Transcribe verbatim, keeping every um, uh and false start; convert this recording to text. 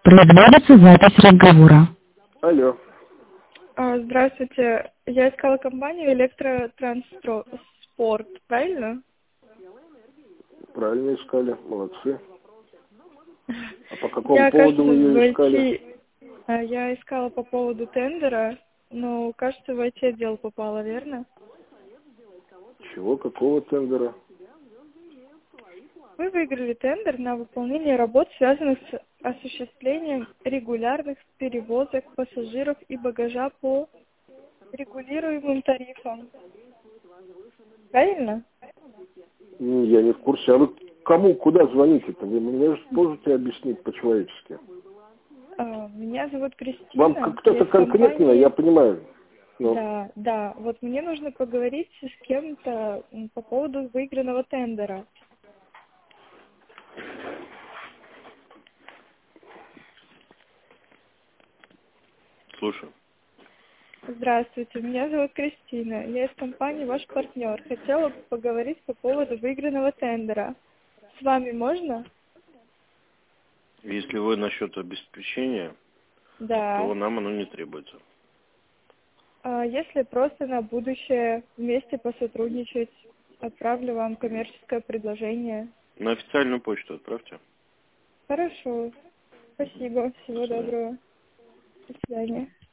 Производится запись разговора. Алло. А, Здравствуйте. Я искала компанию Электротранспорт, правильно? Правильно искали. Молодцы. А по какому Я, поводу кажется, вы ее в искали? ай ти... а, Я искала по поводу тендера, но, кажется, в ай ти-отдел попала, верно? Чего? Какого тендера? Вы выиграли тендер на выполнение работ, связанных с осуществлением регулярных перевозок пассажиров и багажа по регулируемым тарифам. Правильно? Не, я не в курсе. А вы кому, куда звоните-то? Вы мне же можете объяснить по-человечески? А, Меня зовут Кристина. Вам Я кто-то из конкретно, компании... я понимаю. Ну, Да, да. Вот мне нужно поговорить с кем-то м, по поводу выигранного тендера. Слушаю. Здравствуйте, меня зовут Кристина. Я из компании «Ваш партнер». Хотела бы поговорить по поводу выигранного тендера. С вами можно? Если вы насчет обеспечения, Да. то нам оно не требуется. А если просто на будущее вместе посотрудничать, отправлю вам коммерческое предложение. На официальную почту отправьте. Хорошо. Спасибо. Всего До свидания. доброго. До свидания.